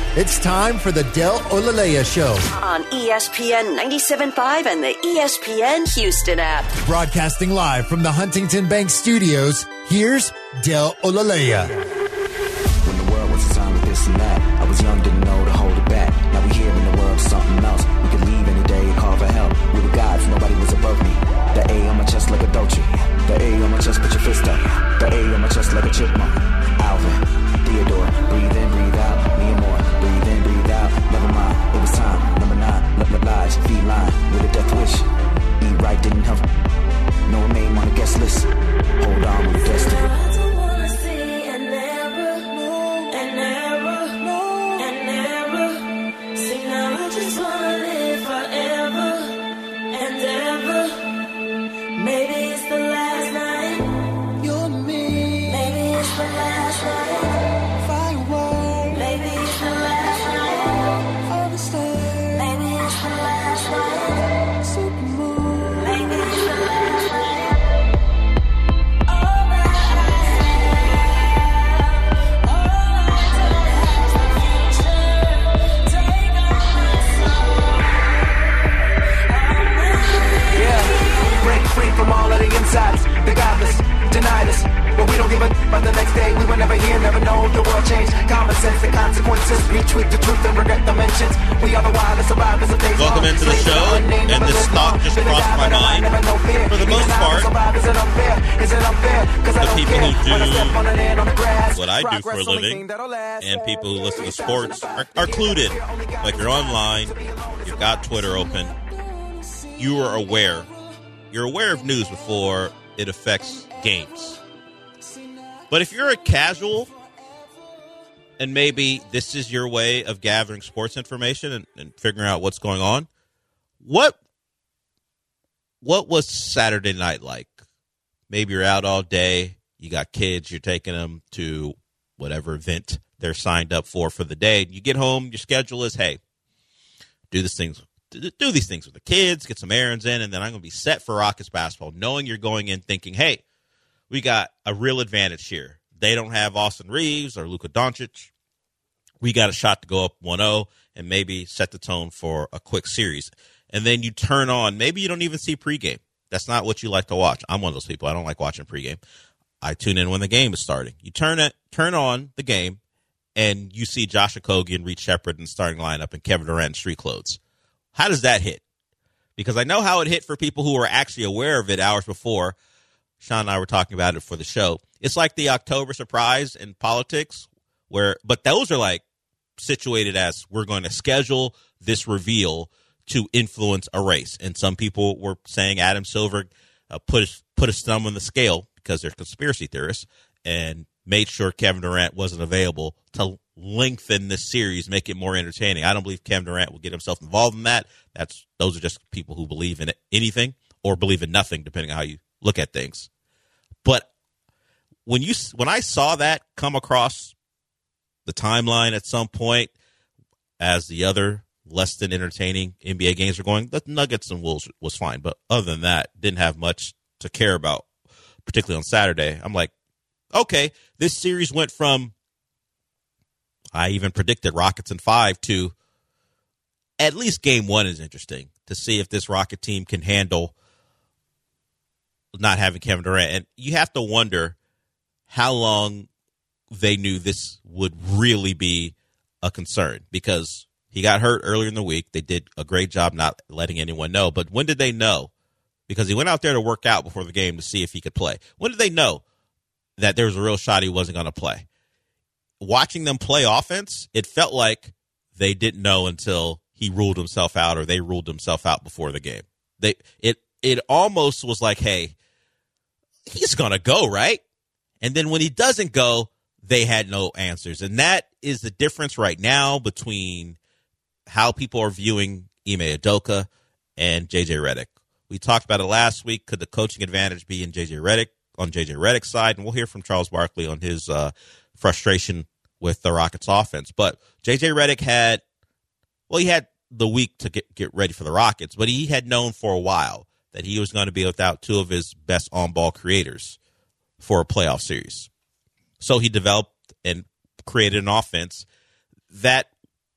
It's time for the Del Olaleya Show on ESPN 97.5 and the ESPN Houston app. Broadcasting live from the Huntington Bank Studios, here's Del Olaleya. When the world was a time of this and that, I was young, didn't know to hold it back. Now we here in the world, something else. We could leave any day and call for help. We were gods, nobody was above me. The A on my chest like a Dolce. The A on my chest, put your fist up. The A on my chest like a chipmunk. Alvin, Theodore, breathe in, breathe out. Me and more, breathe in, breathe out. Never mind, it was time. Number 9, lies, feline with a death wish. Eat right, didn't help. No name on the guest list. Hold on, we're destined. The godless denied us, but we don't give a about the next day. We were never here, never know the world changed. Common sense, the consequences. Retweet the truth and regret the mentions. We are the wildest survivors of days. Welcome into the show, and this thought just crossed my mind. For the most part, the people who do what I do for a living and people who listen to sports are clued in. Like, you're online, you've got Twitter open, you are aware. You're aware of news before it affects games. But if you're a casual, and maybe this is your way of gathering sports information and figuring out what's going on, what was Saturday night like? Maybe you're out all day, you got kids, you're taking them to whatever event they're signed up for the day. You get home, your schedule is, hey, do these things with the kids, get some errands in, and then I'm going to be set for Rockets basketball, knowing you're going in thinking, hey, we got a real advantage here. They don't have Austin Reeves or Luka Doncic. We got a shot to go up 1-0 and maybe set the tone for a quick series. And then you turn on, maybe you don't even see pregame. That's not what you like to watch. I'm one of those people. I don't like watching pregame. I tune in when the game is starting. You turn on the game, and you see Josh Okogie and Reed Sheppard in the starting lineup and Kevin Durant in street clothes. How does that hit? Because I know how it hit for people who were actually aware of it hours before. Sean and I were talking about it for the show. It's like the October surprise in politics, but those are like situated as we're going to schedule this reveal to influence a race. And some people were saying Adam Silver put his thumb on the scale because they're conspiracy theorists and made sure Kevin Durant wasn't available to lengthen this series, make it more entertaining. I don't believe Kevin Durant will get himself involved in that. Those are just people who believe in anything or believe in nothing, depending on how you look at things. But when I saw that come across the timeline at some point as the other less than entertaining NBA games were going, the Nuggets and Wolves was fine. But other than that, didn't have much to care about, particularly on Saturday. I'm like, okay, this series went from, I even predicted Rockets in 5 to at least game 1 is interesting to see if this Rocket team can handle not having Kevin Durant. And you have to wonder how long they knew this would really be a concern, because he got hurt earlier in the week. They did a great job not letting anyone know. But when did they know? Because he went out there to work out before the game to see if he could play. When did they know that there was a real shot he wasn't going to play? Watching them play offense, it felt like they didn't know until he ruled himself out, or they ruled himself out before the game. It almost was like, hey, he's going to go, right? And then when he doesn't go, they had no answers. And that is the difference right now between how people are viewing Ime Udoka and J.J. Redick. We talked about it last week. Could the coaching advantage be on J.J. Redick's side? And we'll hear from Charles Barkley on his frustration with the Rockets offense. But J.J. Redick had the week to get ready for the Rockets, but he had known for a while that he was going to be without two of his best on-ball creators for a playoff series. So he developed and created an offense that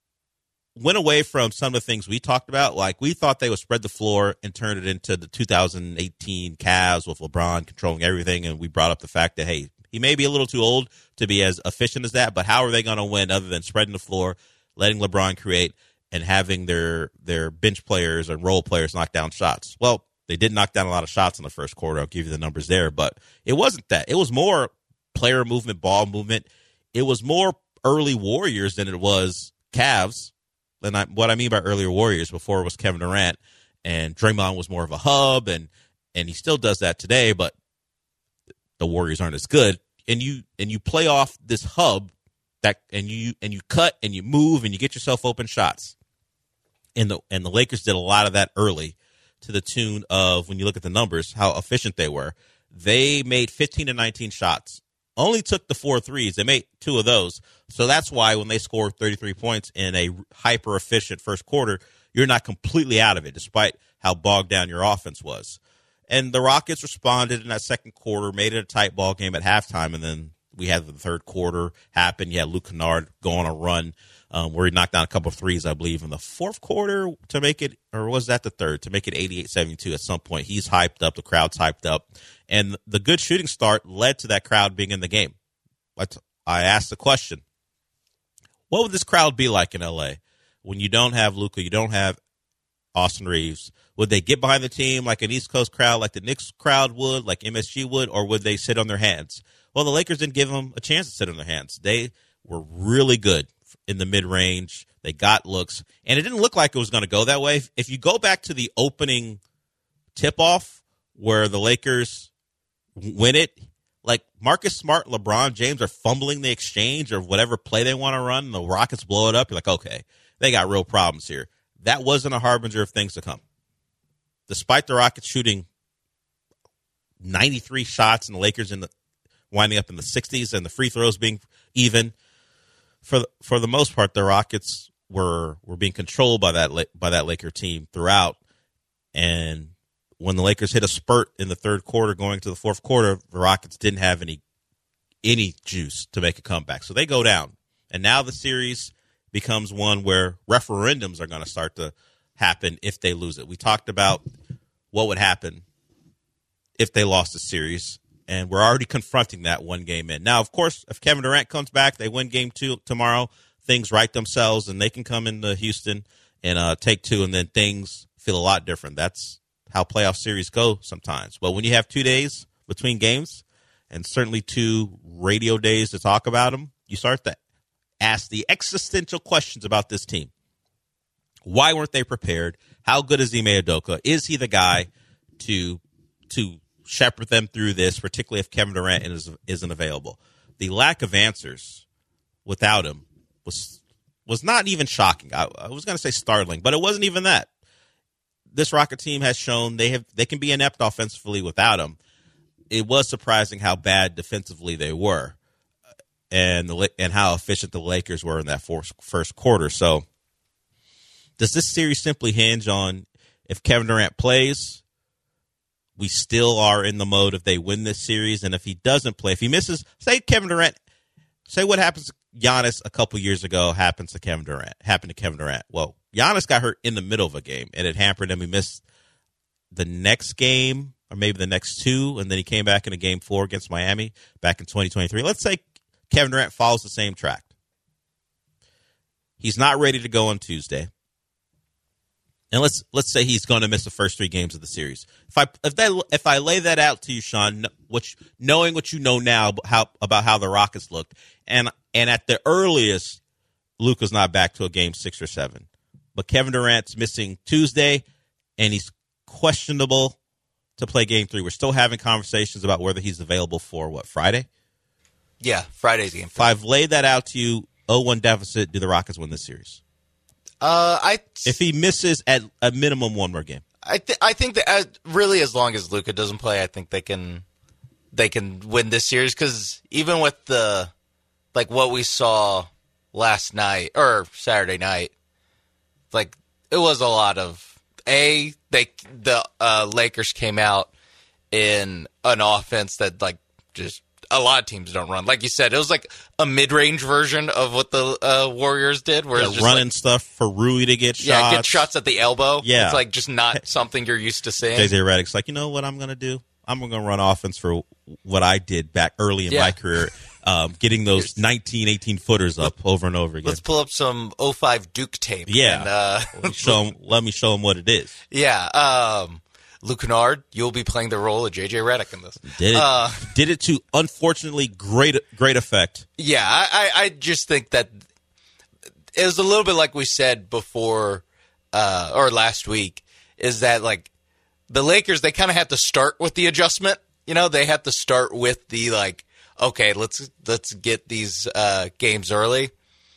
went away from some of the things we talked about. Like, we thought they would spread the floor and turn it into the 2018 Cavs with LeBron controlling everything. And we brought up the fact that, hey, he may be a little too old to be as efficient as that, but how are they going to win other than spreading the floor, letting LeBron create, and having their bench players and role players knock down shots? Well, they did knock down a lot of shots in the first quarter. I'll give you the numbers there, but it wasn't that. It was more player movement, ball movement. It was more early Warriors than it was Cavs. And what I mean by earlier Warriors, before it was Kevin Durant, and Draymond was more of a hub, and he still does that today, but the Warriors aren't as good. And you play off this hub and you cut and you move and you get yourself open shots. And the Lakers did a lot of that early, to the tune of, when you look at the numbers, how efficient they were. They made 15 to 19 shots. Only took the 4 threes. They made 2 of those. So that's why when they scored 33 points in a hyper-efficient first quarter, you're not completely out of it, despite how bogged down your offense was. And the Rockets responded in that second quarter, made it a tight ball game at halftime, and then we had the third quarter happen. You had Luke Kennard go on a run where he knocked down a couple of threes, I believe, in the fourth quarter to make it, or was that the third, to make it 88-72 at some point. He's hyped up. The crowd's hyped up. And the good shooting start led to that crowd being in the game. I asked the question, what would this crowd be like in L.A. when you don't have Luka, you don't have Austin Reeves? Would they get behind the team like an East Coast crowd, like the Knicks crowd would, like MSG would, or would they sit on their hands? Well, the Lakers didn't give them a chance to sit on their hands. They were really good in the mid-range. They got looks, and it didn't look like it was going to go that way. If you go back to the opening tip-off where the Lakers win it, like Marcus Smart and LeBron James are fumbling the exchange or whatever play they want to run, and the Rockets blow it up, you're like, okay, they got real problems here. That wasn't a harbinger of things to come. Despite the Rockets shooting 93 shots and the Lakers winding up in the 60s and the free throws being even, for the most part, the Rockets were being controlled by that Laker team throughout. And when the Lakers hit a spurt in the third quarter going to the fourth quarter, the Rockets didn't have any juice to make a comeback. So they go down. And now the series becomes one where referendums are going to start to happen if they lose it. We talked about what would happen if they lost the series, and we're already confronting that one game in. Now, of course, if Kevin Durant comes back, they win game 2 tomorrow, things right themselves, and they can come into Houston and take 2, and then things feel a lot different. That's how playoff series go sometimes. But when you have 2 days between games, and certainly 2 radio days to talk about them, you start to ask the existential questions about this team. Why weren't they prepared? How good is Ime Udoka? Is he the guy to shepherd them through this, particularly if Kevin Durant isn't available? The lack of answers without him was not even shocking. I was going to say startling, but it wasn't even that. This Rocket team has shown they can be inept offensively without him. It was surprising how bad defensively they were, and how efficient the Lakers were in that first quarter. So, does this series simply hinge on if Kevin Durant plays, we still are in the mode if they win this series? And if he doesn't play, if he misses, say what happens to Giannis a couple years ago happened to Kevin Durant. Well, Giannis got hurt in the middle of a game, and it hampered him. He missed the next game, or maybe the next 2, and then he came back in a game 4 against Miami back in 2023. Let's say Kevin Durant follows the same track. He's not ready to go on Tuesday. And let's say he's going to miss the first 3 games of the series. If I lay that out to you, Sean, knowing what you know now about how the Rockets looked, and at the earliest, Luka's not back to a game 6 or 7, but Kevin Durant's missing Tuesday, and he's questionable to play game 3. We're still having conversations about whether he's available for Friday? Yeah, Friday's game. If I've laid that out to you, 0-1 deficit, do the Rockets win this series? If he misses at a minimum 1 more game, I think that really, as long as Luka doesn't play, I think they can win this series, because even with what we saw last night or Saturday night, like, it was a lot of the Lakers came out in an offense that just a lot of teams don't run. Like you said, it was like a mid-range version of what the Warriors did, where it's just running stuff for Rui to get shots. Yeah, get shots at the elbow. Yeah. It's like just not something you're used to seeing. JJ Redick's like, you know what I'm going to do? I'm going to run offense for what I did back early in my career, getting those 19, 18-footers up over and over again. Let's pull up some 05 Duke tape. Yeah. And, let me show him what it is. Yeah. Luke Kennard, you'll be playing the role of JJ Redick in this. Did it to, unfortunately, great effect. Yeah, I just think that it was a little bit like we said before, or last week, is that like the Lakers, they kind of had to start with the adjustment. You know, they had to start with the like, okay, let's get these games early.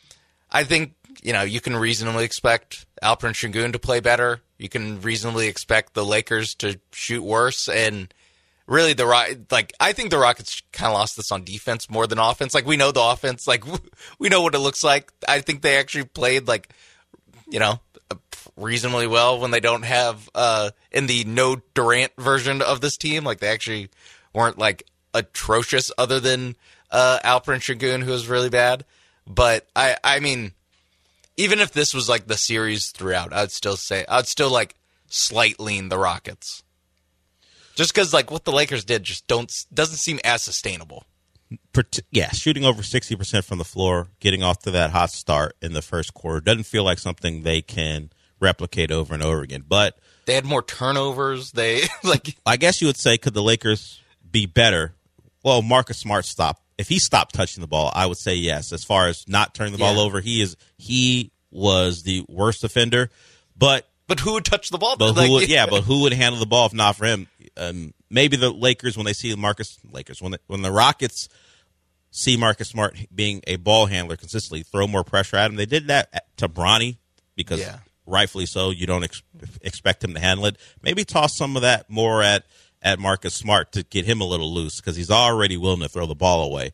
I think, you know, you can reasonably expect Alperen Şengün to play better. You can reasonably expect the Lakers to shoot worse. And really, I think the Rockets kind of lost this on defense more than offense. Like, we know the offense. Like, we know what it looks like. I think they actually played, like, you know, reasonably well when they don't have in the no Durant version of this team. Like, they actually weren't, like, atrocious other than Alperen Şengün, who was really bad. But, I mean, even if this was like the series throughout, I'd still like slight lean the Rockets. Just because like what the Lakers did just doesn't seem as sustainable. Yeah, shooting over 60% from the floor, getting off to that hot start in the first quarter doesn't feel like something they can replicate over and over again. But they had more turnovers. They like. I guess you would say, could the Lakers be better? Well, Marcus Smart stopped. If he stopped touching the ball, I would say yes. As far as not turning the ball over, he was the worst offender. But who would touch the ball? But who would handle the ball if not for him? Maybe the Lakers, when they see when the Rockets see Marcus Smart being a ball handler consistently, throw more pressure at him. They did that to Bronny because rightfully so, you don't expect him to handle it. Maybe toss some of that more at Marcus Smart to get him a little loose because he's already willing to throw the ball away.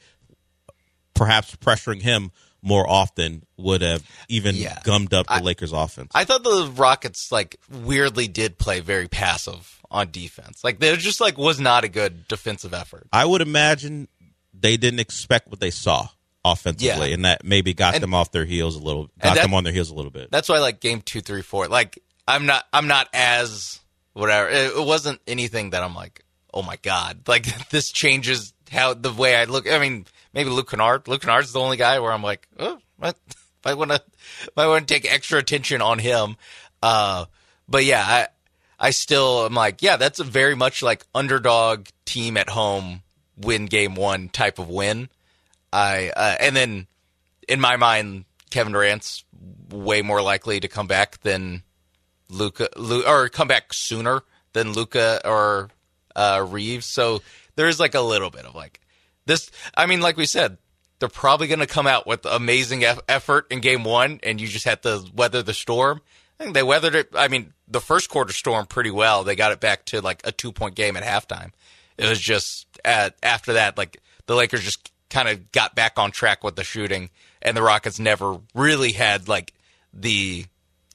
Perhaps pressuring him more often would have even gummed up the Lakers' offense. I thought the Rockets like weirdly did play very passive on defense. Like there just like was not a good defensive effort. I would imagine they didn't expect what they saw offensively, and that maybe got them off their heels a little. Them on their heels a little bit. That's why like game 2, 3, 4. Like I'm not as whatever. It wasn't anything that I'm like, oh my god, like this changes how the way I look. I mean, maybe Luke Kennard. Luke Kennard's the only guy where I'm like, oh, what? I want to take extra attention on him. But yeah, I still am like, yeah, that's a very much like underdog team at home win game 1 type of win. And then in my mind, Kevin Durant's way more likely to come back than Luka, or come back sooner than Luka or Reeves. So there's like a little bit of like this. I mean, like we said, they're probably going to come out with amazing effort in game 1, and you just have to weather the storm. I think they weathered it. I mean, the first quarter storm pretty well. They got it back to like a 2-point game at halftime. It was just after that, like the Lakers just kind of got back on track with the shooting, and the Rockets never really had like the,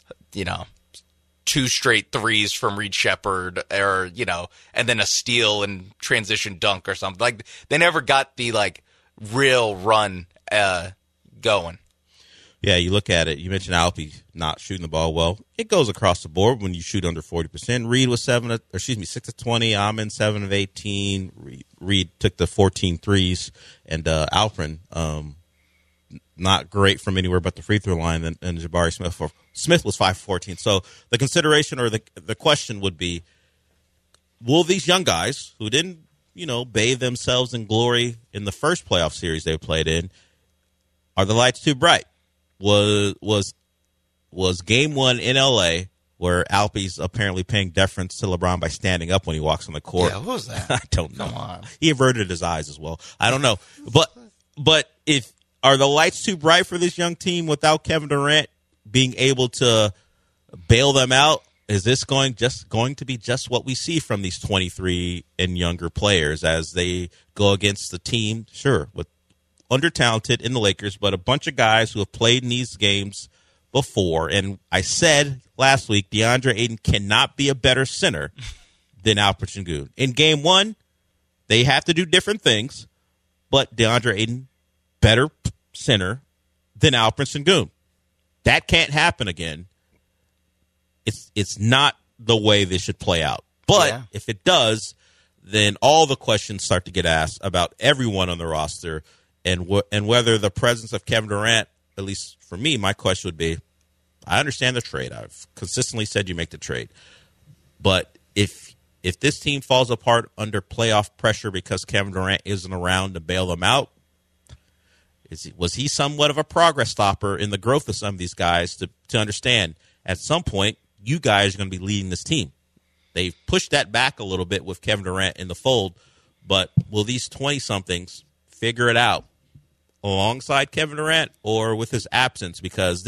2 straight threes from Reed Shepherd or, and then a steal and transition dunk or something. Like they never got the like real run going. Yeah, you look at it. You mentioned Alpi not shooting the ball well. It goes across the board when you shoot under 40%. Reed was 6 of 20. Amin 7 of 18. Reed took the 14 threes, and Alperen not great from anywhere but the free throw line. And Jabari Smith was 5 for 14. So the consideration or the question would be: will these young guys who didn't bathe themselves in glory in the first playoff series they played in, are the lights too bright? Was game 1 in LA where Alpi's apparently paying deference to LeBron by standing up when he walks on the court? Yeah, what was that? I don't know. Come on. He averted his eyes as well. I don't know. But if are the lights too bright for this young team without Kevin Durant being able to bail them out? Is this going to be just what we see from these 23 and younger players as they go against the team? Sure, with under-talented in the Lakers, but a bunch of guys who have played in these games before. And I said last week, DeAndre Ayton cannot be a better center than Alperen Şengün. In game 1, they have to do different things, but DeAndre Ayton, better center than Alperen Sengun. That can't happen again. It's not the way this should play out. But if it does, then all the questions start to get asked about everyone on the roster and whether the presence of Kevin Durant, at least for me, my question would be, I understand the trade. I've consistently said you make the trade. But if this team falls apart under playoff pressure because Kevin Durant isn't around to bail them out, was he somewhat of a progress stopper in the growth of some of these guys to understand at some point you guys are going to be leading this team? They've pushed that back a little bit with Kevin Durant in the fold, but will these 20-somethings figure it out alongside Kevin Durant or with his absence? Because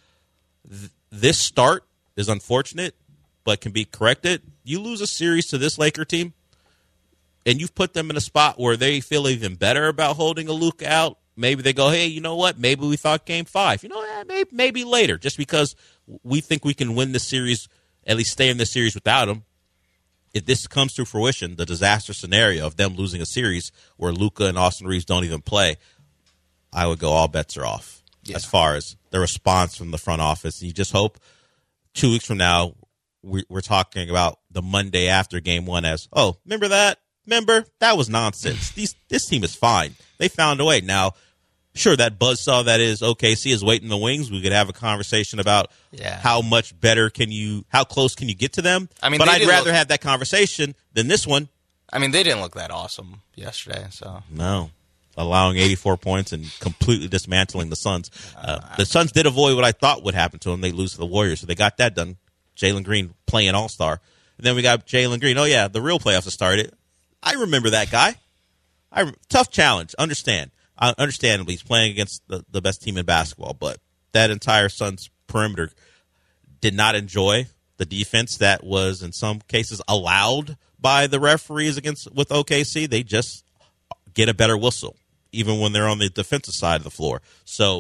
this start is unfortunate, but can be corrected. You lose a series to this Laker team, and you've put them in a spot where they feel even better about holding a Luka out. Maybe they go, hey, you know what? Maybe we thought Game 5. Maybe later, just because we think we can win this series, at least stay in this series without him. If this comes to fruition, the disaster scenario of them losing a series where Luka and Austin Reeves don't even play, I would go all bets are off as far as the response from the front office. You just hope 2 weeks from now we're talking about the Monday after Game 1 as, oh, remember that? Remember? That was nonsense. This team is fine. They found a way. Now, sure, that buzzsaw that is OKC is waiting in the wings. We could have a conversation about how much better how close can you get to them? But I'd rather have that conversation than this one. I mean, they didn't look that awesome yesterday. So no, allowing 84 points and completely dismantling the Suns. The Suns did avoid what I thought would happen to them. They lose to the Warriors, so they got that done. Jalen Green playing all-star. And then we got Jalen Green. Oh, yeah, the real playoffs have started. I remember that guy. Tough challenge. Understandably, he's playing against the best team in basketball, but that entire Suns perimeter did not enjoy the defense that was, in some cases, allowed by the referees with OKC. They just get a better whistle, even when they're on the defensive side of the floor. So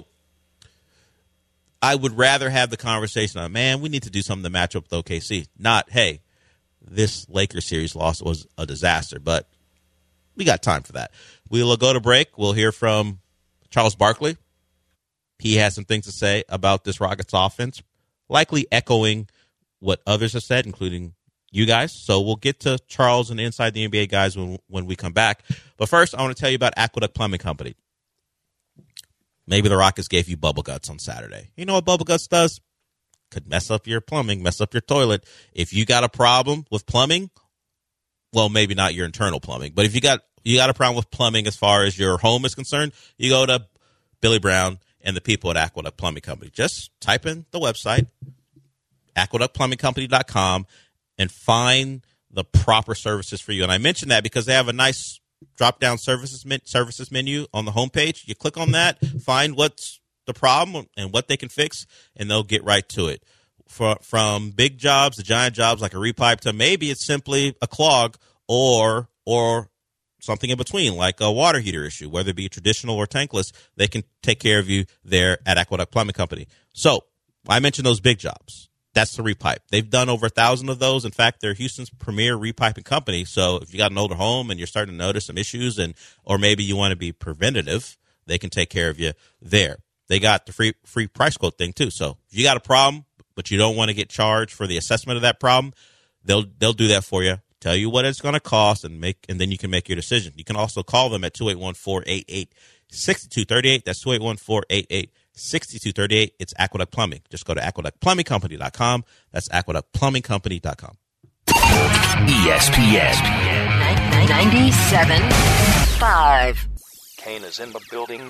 I would rather have the conversation of, man, we need to do something to match up with OKC. Not, hey, this Lakers series loss was a disaster, but we got time for that. We'll go to break. We'll hear from Charles Barkley. He has some things to say about this Rockets offense, likely echoing what others have said, including you guys. So we'll get to Charles and Inside the NBA guys when we come back. But first, I want to tell you about Aqueduct Plumbing Company. Maybe the Rockets gave you bubble guts on Saturday. You know what bubble guts does? Could mess up your plumbing, mess up your toilet. If you got a problem with plumbing, well, maybe not your internal plumbing, but if you got a problem with plumbing as far as your home is concerned, you go to Billy Brown and the people at Aqueduct Plumbing Company. Just type in the website, aqueductplumbingcompany.com, and find the proper services for you. And I mention that because they have a nice drop-down services menu on the homepage. You click on that, find what's the problem and what they can fix, and they'll get right to it. From big jobs to giant jobs like a repipe to maybe it's simply a clog or something in between, like a water heater issue, whether it be traditional or tankless, they can take care of you there at Aqueduct Plumbing Company. So I mentioned those big jobs. That's the repipe. They've done over 1,000 of those. In fact, they're Houston's premier repiping company. So if you got an older home and you're starting to notice some issues or maybe you want to be preventative, they can take care of you there. They got the free price quote thing too. So if you got a problem, but you don't want to get charged for the assessment of that problem, they'll do that for you. Tell you what it's going to cost and then you can make your decision. You can also call them at 281-488-6238. That's 281-488-6238. It's Aqueduct Plumbing. Just go to aqueductplumbingcompany.com. That's aqueductplumbingcompany.com. ESPN 97.5. Kane is in the building.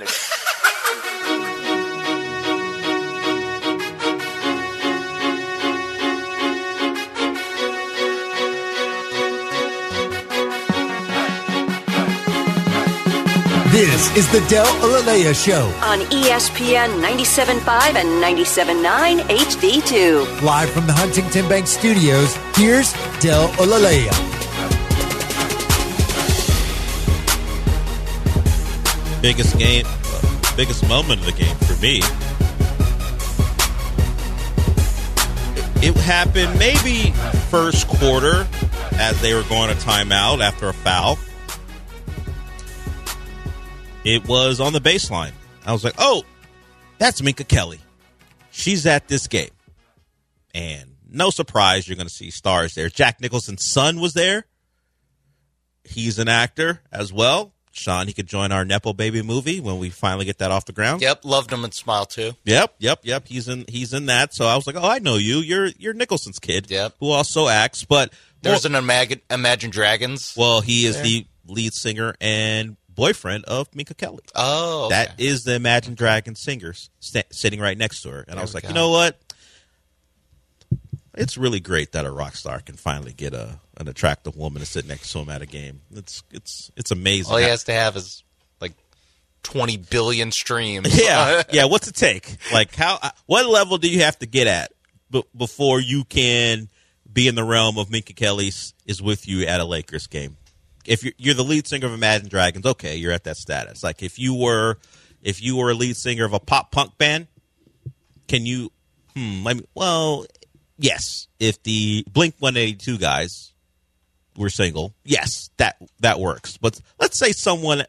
This is the Del Olaleya Show on ESPN 97.5 and 97.9 HD2. Live from the Huntington Bank Studios, here's Del Olaleya. Biggest moment of the game for me. It happened maybe first quarter as they were going to timeout after a foul. it was on the baseline. I was like, oh, that's Minka Kelly. She's at this game. And no surprise, you're going to see stars there. Jack Nicholson's son was there. He's an actor as well. Sean, he could join our Nepo Baby movie when we finally get that off the ground. Yep, loved him and Smile too. Yep. He's in that. So I was like, oh, I know you. You're Nicholson's kid. Yep. Who also acts. But there's an Imagine Dragons. Well, he is the lead singer and boyfriend of Minka Kelly. Oh, okay. That is the Imagine Dragons singer sitting right next to her. And I was like, go. you know what? It's really great that a rock star can finally get an attractive woman to sit next to him at a game. It's amazing. All he has to have is like 20 billion streams. Yeah. What's it take? Like what level do you have to get at before you can be in the realm of Minka Kelly is with you at a Lakers game? If you're the lead singer of Imagine Dragons, okay, you're at that status. Like if you were a lead singer of a pop punk band, can you? Yes, if the Blink-182 guys were single, yes, that works. But let's say someone,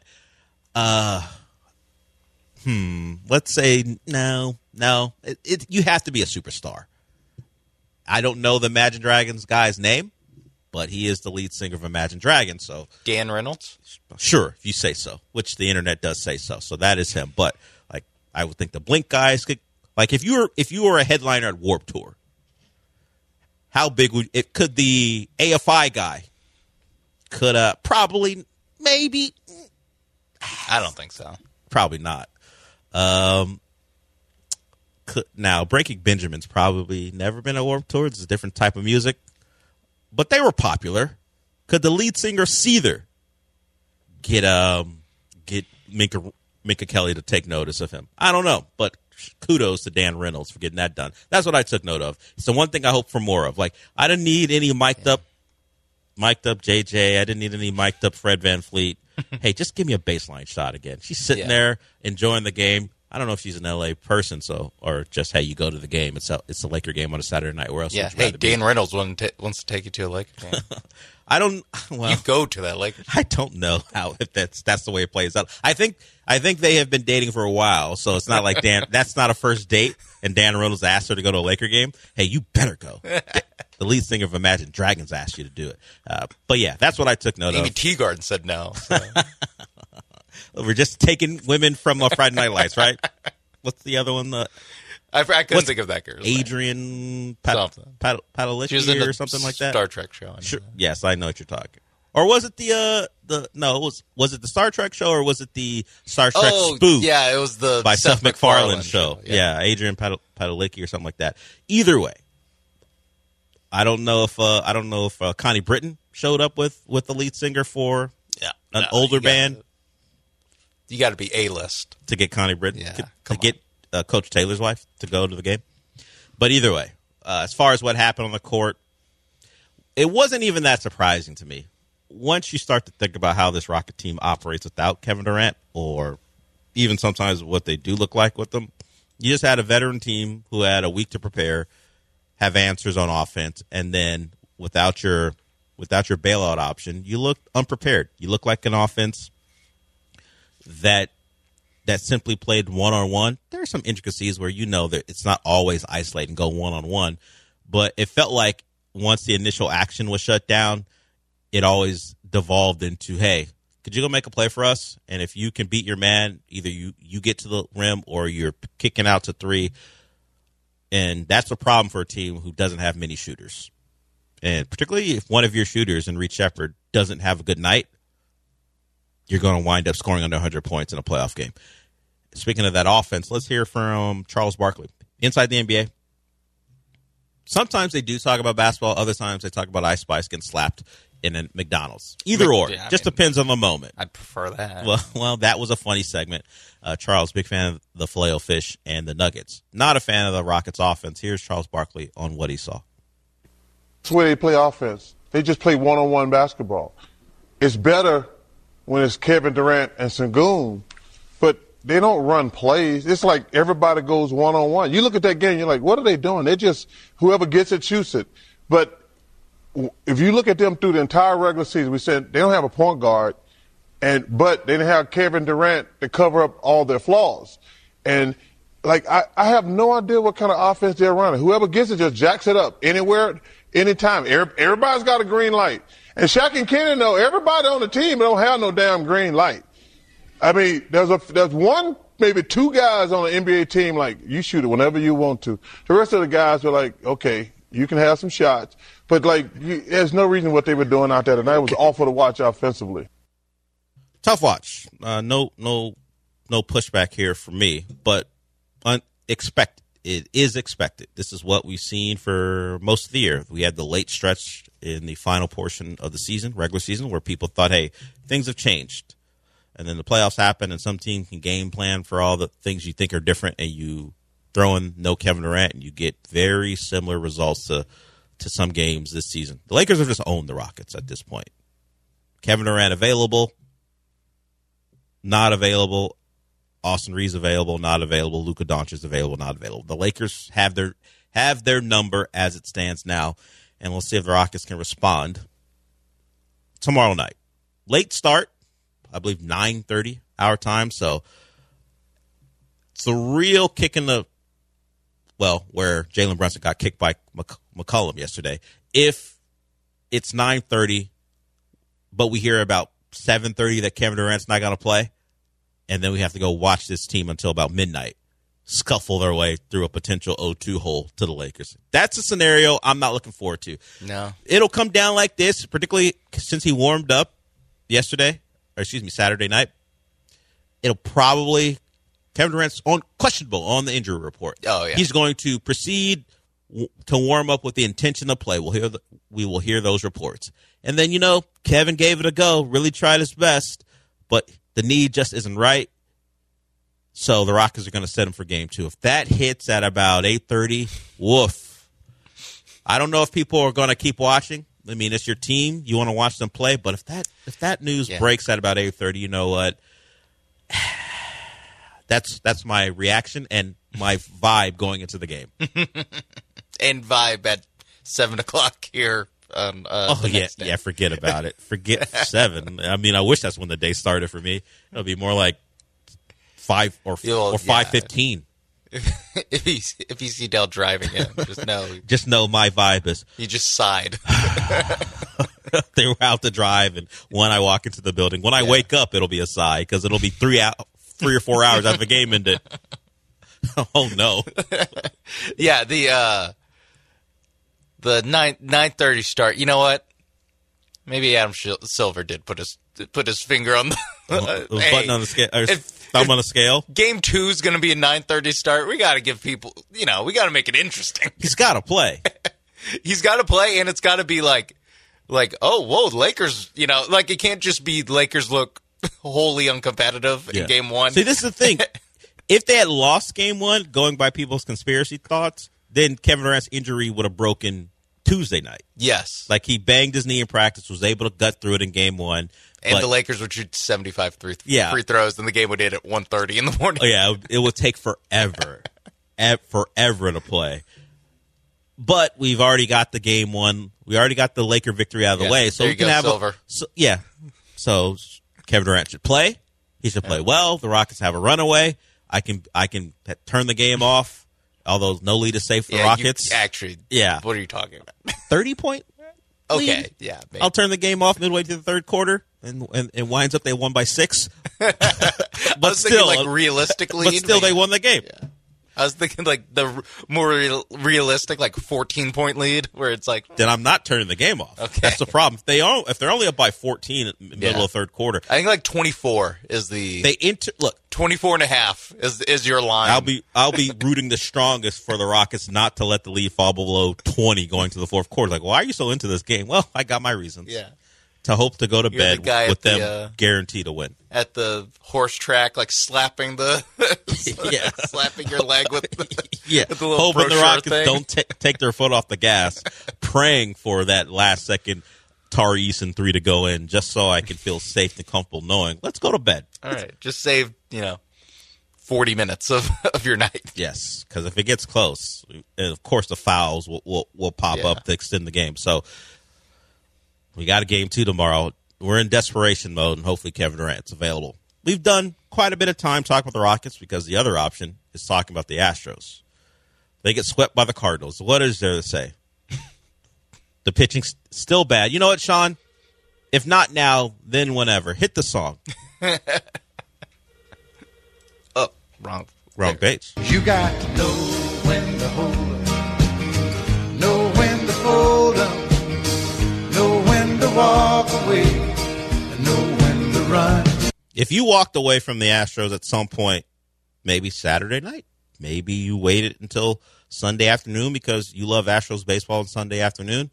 let's say no, you have to be a superstar. I don't know the Imagine Dragons guy's name, but he is the lead singer of Imagine Dragons. So Dan Reynolds? Sure, if you say so, which the internet does say so. So that is him. But like, I would think the Blink guys could, like, if you were a headliner at Warped Tour, how big could the AFI guy probably, maybe? I don't think so. Probably not. Now, Breaking Benjamin's probably never been a Warped Tour. It's a different type of music. But they were popular. Could the lead singer Seether get Minka Kelly to take notice of him? I don't know, but kudos to Dan Reynolds for getting that done. That's what I took note of. It's the one thing I hope for more of. Like, I didn't need any mic'd up JJ. I didn't need any mic'd up Fred VanVleet. Hey, just give me a baseline shot again. She's sitting there enjoying the game. I don't know if she's an LA person, or just, hey, you go to the game. It's a Laker game on a Saturday night. Where else? Yeah. Hey, Dan Reynolds wants to take you to a Laker game. You go to that Laker. I don't know if that's the way it plays out. I think they have been dating for a while, so it's not like that's not a first date, and Dan Reynolds asked her to go to a Laker game. Hey, you better go. The lead singer of Imagine Dragons asked you to do it. But yeah, that's what I took note of. Amy Teagarden said no. So. We're just taking women from Friday Night Lights, right? What's the other one? I couldn't think of that girl. Adrian Padalecki or something like that. Star Trek show. Sure. Yes, I know what you're talking. Or was it was it the Star Trek show, or was it the Star Trek spoof? Yeah, it was the by Seth MacFarlane show. Yeah, Adrian Padalecki or something like that. Either way, I don't know if Connie Britton showed up with the lead singer for an older band. You got to be A-list to get Connie Britton. Yeah, to get Coach Taylor's wife to go to the game. But either way, as far as what happened on the court, it wasn't even that surprising to me. Once you start to think about how this Rocket team operates without Kevin Durant, or even sometimes what they do look like with them, you just had a veteran team who had a week to prepare, have answers on offense, and then without your bailout option, you looked unprepared. You look like an offense that simply played one-on-one. There are some intricacies where that it's not always isolate and go one-on-one, but it felt like once the initial action was shut down, it always devolved into, hey, could you go make a play for us? And if you can beat your man, either you get to the rim or you're kicking out to three. And that's a problem for a team who doesn't have many shooters. And particularly if one of your shooters in Reed Shepherd doesn't have a good night, you're going to wind up scoring under 100 points in a playoff game. Speaking of that offense, let's hear from Charles Barkley. Inside the NBA, sometimes they do talk about basketball. Other times they talk about Ice Spice getting slapped in a McDonald's. Either or. Just depends on the moment. I prefer that. Well, that was a funny segment. Charles, big fan of the Filet-O-Fish and the Nuggets. Not a fan of the Rockets offense. Here's Charles Barkley on what he saw. That's the way they play offense. They just play one-on-one basketball. It's better when it's Kevin Durant and Sengun, but they don't run plays. It's like everybody goes one-on-one. You look at that game, you're like, what are they doing? They just, whoever gets it, shoots it. But if you look at them through the entire regular season, we said they don't have a point guard. but they didn't have Kevin Durant to cover up all their flaws. And like I have no idea what kind of offense they're running. Whoever gets it just jacks it up anywhere, anytime. Everybody's got a green light. And Shaq and Kenny know everybody on the team don't have no damn green light. I mean, there's one, maybe two guys on the NBA team like, you shoot it whenever you want to. The rest of the guys are like, okay, you can have some shots. But, like, there's no reason what they were doing out there tonight. It was awful to watch offensively. Tough watch. No pushback here for me, but unexpected. It is expected. This is what we've seen for most of the year. We had the late stretch in the final portion of the season, regular season, where people thought, hey, things have changed. And then the playoffs happen, and some team can game plan for all the things you think are different, and you throw in no Kevin Durant, and you get very similar results to some games this season. The Lakers have just owned the Rockets at this point. Kevin Durant available, not available. Austin Reeves available, not available. Luka Doncic available, not available. The Lakers have their number as it stands now, and we'll see if the Rockets can respond tomorrow night. Late start, I believe 9:30 our time, so it's a real kick in the where Jalen Brunson got kicked by McCollum yesterday. If it's 9:30, but we hear about 7:30 that Kevin Durant's not going to play, and then we have to go watch this team until about midnight scuffle their way through a potential 0-2 hole to the Lakers. That's a scenario I'm not looking forward to. No. It'll come down like this, particularly since he warmed up Saturday night. It'll probably – Kevin Durant's questionable on the injury report. Oh, yeah. He's going to proceed to warm up with the intention to play. We will hear those reports. And then, Kevin gave it a go, really tried his best, but the knee just isn't right. So the Rockets are going to set him for game 2. If that hits at about 8:30, woof. I don't know if people are going to keep watching. I mean, it's your team. You want to watch them play. But if that news breaks at about 8:30, you know what? That's my reaction and my vibe going into the game. And vibe at 7 o'clock here. Forget about it. Forget 7. I mean, I wish that's when the day started for me. It'll be more like 5 or 5:15. If you see Dell driving in, just know my vibe is. You just sighed. They were out to drive, and when I walk into the building, when I wake up, it'll be a sigh because it'll be 3 or 4 hours after the game ended. Oh no! Yeah, the 9:30 start. You know what? Maybe Adam Silver did put his finger on the button on the scale, or thumb on the scale. Game 2 is going to be a 9:30 start. We got to give people, we got to make it interesting. He's got to play. He's got to play, and it's got to be like, oh, whoa, Lakers. It can't just be Lakers look wholly uncompetitive in game 1. See, this is the thing. If they had lost game 1, going by people's conspiracy thoughts, then Kevin Durant's injury would have broken Tuesday night. Yes. Like he banged his knee in practice, was able to gut through it in game 1. And the Lakers would shoot 75 free throws, and the game would end at 1:30 in the morning. Oh, yeah, it would take forever, forever to play. But we've already got the game 1. We already got the Laker victory out of the way. So we can have Silver. So Kevin Durant should play. He should play well. The Rockets have a runaway. I can turn the game off. Although no lead is safe for the Rockets. What are you talking about? 30-point lead? Okay, yeah. Maybe. I'll turn the game off midway through the third quarter, and it winds up they won by 6. But still, realistically, but still they won the game. Yeah. I was thinking the more realistic, 14-point lead, where it's like. Then I'm not turning the game off. Okay. That's the problem. If they're only up by 14 in the middle of the third quarter, I think 24 is the. Look, 24.5 is your line. I'll be rooting the strongest for the Rockets not to let the lead fall below 20 going to the fourth quarter. Like, why are you so into this game? Well, I got my reasons. Yeah. To hope to go to bed with them guaranteed to win. At the horse track, slapping slapping your leg with the little hoping the Rockets thing. Don't take their foot off the gas, praying for that last second Tari Eason 3 to go in, just so I can feel safe and comfortable knowing, let's go to bed. All right, just save 40 minutes of your night. Yes, because if it gets close, of course the fouls will pop up to extend the game. So we got a game 2 tomorrow. we're in desperation mode, and hopefully Kevin Durant's available. We've done quite a bit of time talking about the Rockets because the other option is talking about the Astros. They get swept by the Cardinals. What is there to say? The pitching's still bad. You know what, Sean? If not now, then whenever. Hit the song. Oh, wrong page. You got to know when to hold up, know when to fold up, know when to walk away, and know when to run. If you walked away from the Astros at some point, maybe Saturday night, maybe you waited until Sunday afternoon because you love Astros baseball on Sunday afternoon,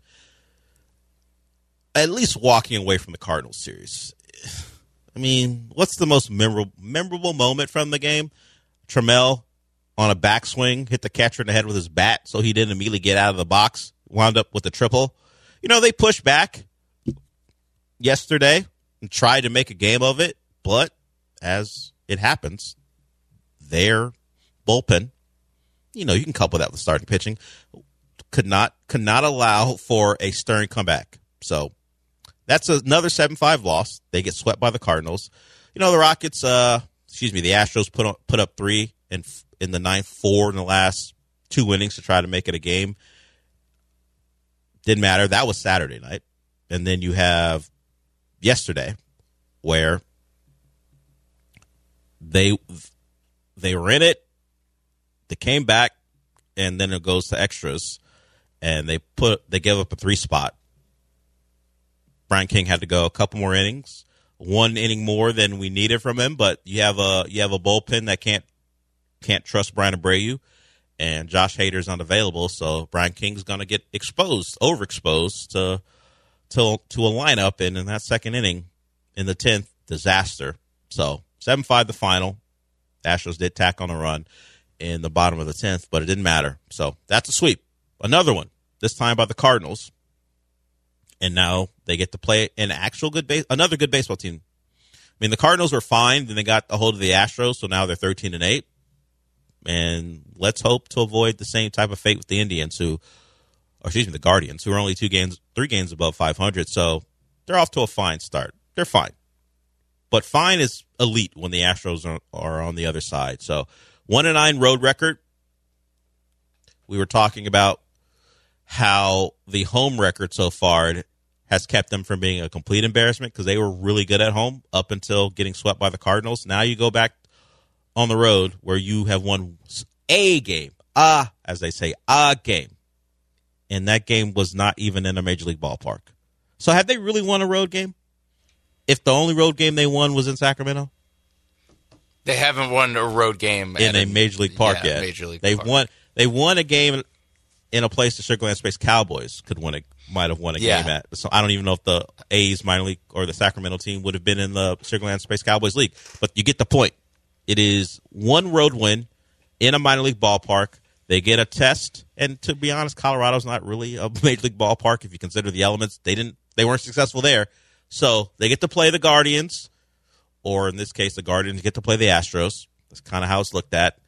at least walking away from the Cardinals series. I mean, what's the most memorable moment from the game? Trammell on a backswing hit the catcher in the head with his bat so he didn't immediately get out of the box, wound up with a triple. You know, they pushed back yesterday and tried to make a game of it, but as it happens, their bullpen, you know, you can couple that with starting pitching, could not allow for a stirring comeback. So that's another 7-5 loss. They get swept by the Cardinals. You know, the Rockets, the Astros put up 3 in the ninth, 4 in the last 2 innings to try to make it a game. Didn't matter. That was Saturday night. And then you have yesterday where they were in it. They came back, and then it goes to extras, and they gave up a 3 spot. Brian King had to go a couple more innings, 1 inning more than we needed from him. But you have a bullpen that can't trust Brian Abreu, and Josh Hader's unavailable, so Brian King's going to get overexposed to a lineup, and in that second inning, in the 10th, disaster. So 7-5 the final. The Astros did tack on a run in the bottom of the 10th, but it didn't matter. So that's a sweep. Another one, this time by the Cardinals. And now they get to play another good baseball team. I mean, the Cardinals were fine, then they got a hold of the Astros, so now they're 13-8. And let's hope to avoid the same type of fate with the the Guardians, who are only 3 games above 500. So they're off to a fine start. They're fine. But fine is elite when the Astros are on the other side. So 1-9 road record. We were talking about how the home record so far has kept them from being a complete embarrassment because they were really good at home up until getting swept by the Cardinals. Now you go back on the road where you have won a game, as they say, a game. And that game was not even in a Major League ballpark. So have they really won a road game? If the only road game they won was in Sacramento? They haven't won a road game in a Major League park yet. They won a game in a place the Sugarland Space Cowboys might have won a game at. So I don't even know if the A's minor league or the Sacramento team would have been in the Sugarland Space Cowboys league. But you get the point. It is one road win in a minor league ballpark. They get a test, and to be honest, Colorado's not really a major league ballpark if you consider the elements. They weren't successful there. So they get to play the Guardians, or in this case, the Guardians get to play the Astros. That's kind of how it's looked at.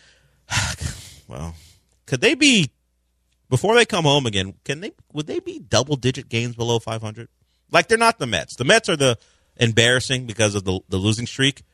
Well, could they be, before they come home again, would they be double-digit games below 500? Like, they're not the Mets. The Mets are the embarrassing because of the losing streak.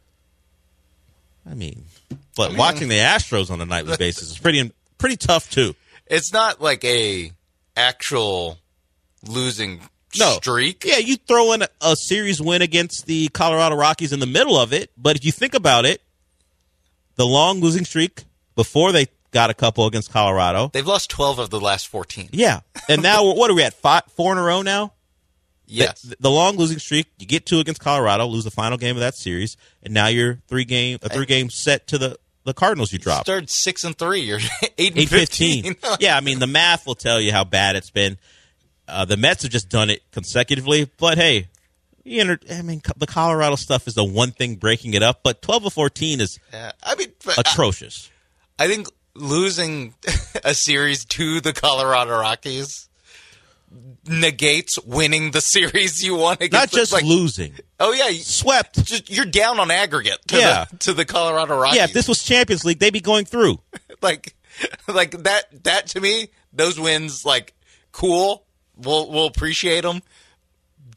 But watching the Astros on a nightly basis is pretty tough, too. It's not like a actual losing streak. Yeah, you throw in a series win against the Colorado Rockies in the middle of it, but if you think about it, the long losing streak before they got a couple against Colorado. They've lost 12 of the last 14. Yeah, and now what are we at, 4 in a row now? Yes. The long losing streak, you get 2 against Colorado, lose the final game of that series, and now you're 3 game set to the Cardinals you dropped. Started 6-3, you're 8-15. Yeah, the math will tell you how bad it's been. The Mets have just done it consecutively, but hey, the Colorado stuff is the one thing breaking it up, but 12-14 is atrocious. I think losing a series to the Colorado Rockies negates winning the series you won against. Not just losing. Oh, yeah. Swept. You're down on aggregate to the Colorado Rockies. Yeah, if this was Champions League, they'd be going through. like that to me, those wins, cool. We'll appreciate them.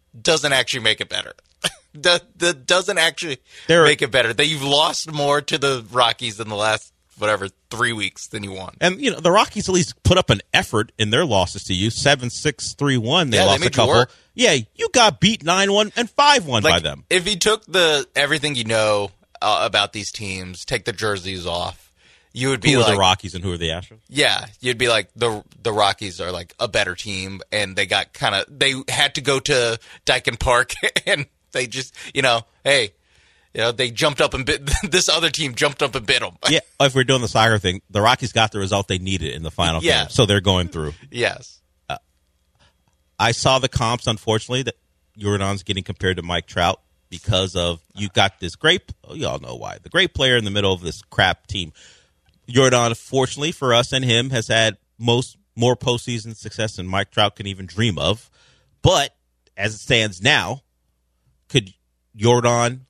doesn't actually make it better. That doesn't actually make it better. That you've lost more to the Rockies in the last, 3 weeks than you won. And, the Rockies at least put up an effort in their losses to you. 7-6, 3-1. They lost a couple. Yeah, you got beat 9-1 and 5-1 by them. If you took everything you know about these teams, take the jerseys off, you would be who like... Who are the Rockies and who are the Astros? Yeah, you'd be like, the Rockies are like a better team, and they got they had to go to Daikin Park, and they just, hey... they jumped up and bit. This other team jumped up and bit them. Yeah, if we're doing the soccer thing, the Rockies got the result they needed in the final game, so they're going through. Yes. I saw the comps, unfortunately, that Yordan's getting compared to Mike Trout because of you got this great, you all know why, the great player in the middle of this crap team. Yordan, fortunately for us and him, has had more postseason success than Mike Trout can even dream of. But as it stands now, could Yordan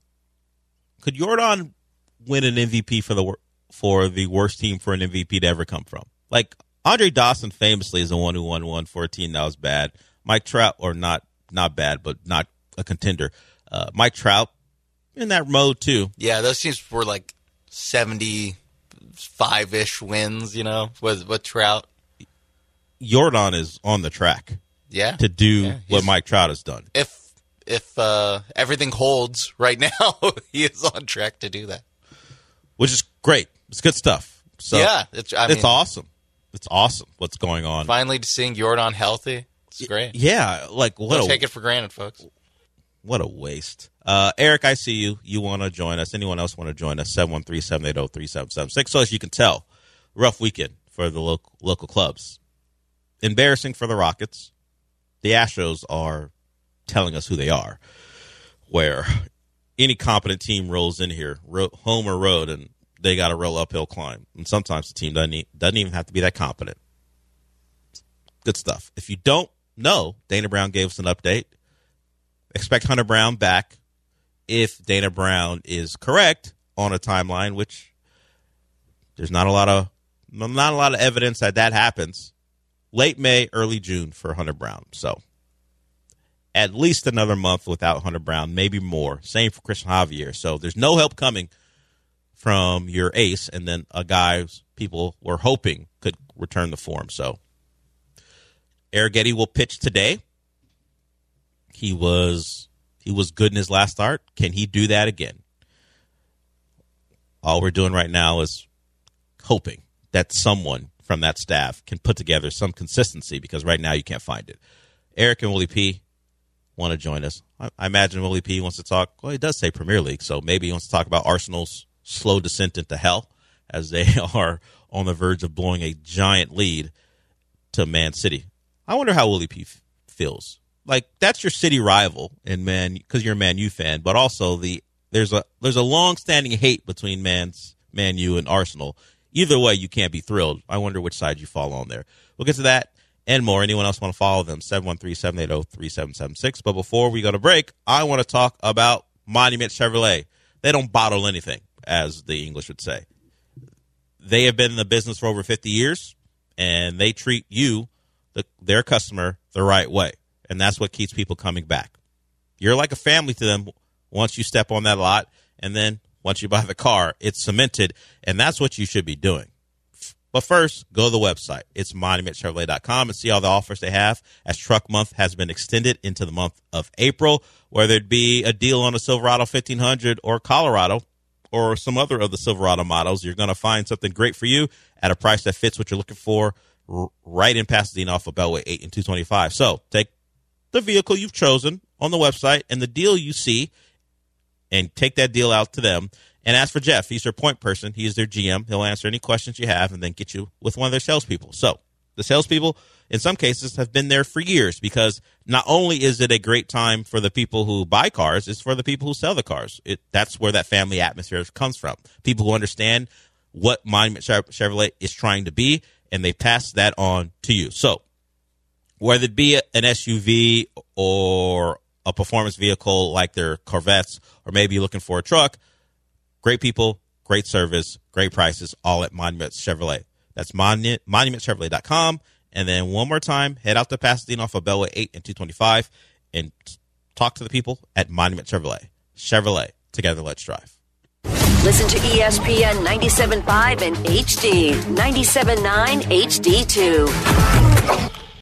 win an MVP for the worst team for an MVP to ever come from? Like, Andre Dawson famously is the one who won one for a team that was bad. Mike Trout, or not bad, but not a contender. Mike Trout in that mode, too. Yeah, those teams were like 75-ish wins, with Trout. Yordan is on the track to do what Mike Trout has done. If everything holds right now, he is on track to do that. Which is great. It's good stuff. So yeah, it's awesome. It's awesome what's going on. Finally seeing Yordan healthy. It's great. Yeah, don't take it for granted, folks. What a waste. Eric, I see you. You want to join us. Anyone else want to join us? 713-780-3776. So as you can tell, rough weekend for the local clubs. Embarrassing for the Rockets. The Astros are telling us who they are, where any competent team rolls in here, home or road, and they got to roll uphill climb. And sometimes the team doesn't even have to be that competent. Good stuff. If you don't know, Dana Brown gave us an update. Expect Hunter Brown back if Dana Brown is correct on a timeline, which there's not a lot of evidence that happens. Late May, early June for Hunter Brown. So at least another month without Hunter Brown, maybe more. Same for Christian Javier. So there's no help coming from your ace, and then a guy people were hoping could return the form. So Arrighetti will pitch today. He was good in his last start. Can he do that again? All we're doing right now is hoping that someone from that staff can put together some consistency, because right now you can't find it. Eric and Willie P want to join us. I imagine Willie P wants to talk. Well, he does say Premier League, so maybe he wants to talk about Arsenal's slow descent into hell as they are on the verge of blowing a giant lead to Man City. I wonder how Willie P feels. Like, that's your city rival in because you're a Man U fan, but also there's a long-standing hate between Man U and Arsenal. Either way, you can't be thrilled. I wonder which side you fall on there. We'll get to that and more. Anyone else want to follow them? 713-780-3776. But before we go to break, I want to talk about Monument Chevrolet. They don't bottle anything, as the English would say. They have been in the business for over 50 years, and they treat you, their customer, the right way. And that's what keeps people coming back. You're like a family to them once you step on that lot, and then once you buy the car, it's cemented, and that's what you should be doing. But first, go to the website. It's monumentchevrolet.com and see all the offers they have, as Truck Month has been extended into the month of April. Whether it be a deal on a Silverado 1500 or Colorado or some other of the Silverado models, you're going to find something great for you at a price that fits what you're looking for right in Pasadena off of Beltway 8 and 225. So take the vehicle you've chosen on the website and the deal you see, and take that deal out to them. And ask for Jeff. He's their point person. He is their GM. He'll answer any questions you have and then get you with one of their salespeople. So the salespeople, in some cases, have been there for years, because not only is it a great time for the people who buy cars, it's for the people who sell the cars. That's where that family atmosphere comes from. People who understand what Monument Chevrolet is trying to be, and they pass that on to you. So whether it be an SUV or a performance vehicle like their Corvettes, or maybe you're looking for a truck, great people, great service, great prices, all at Monument Chevrolet. That's monumentchevrolet.com. And then one more time, head out to Pasadena off of Beltway 8 and 225 and talk to the people at Monument Chevrolet. Chevrolet, together let's drive. Listen to ESPN 97.5 and HD, 97.9 HD2.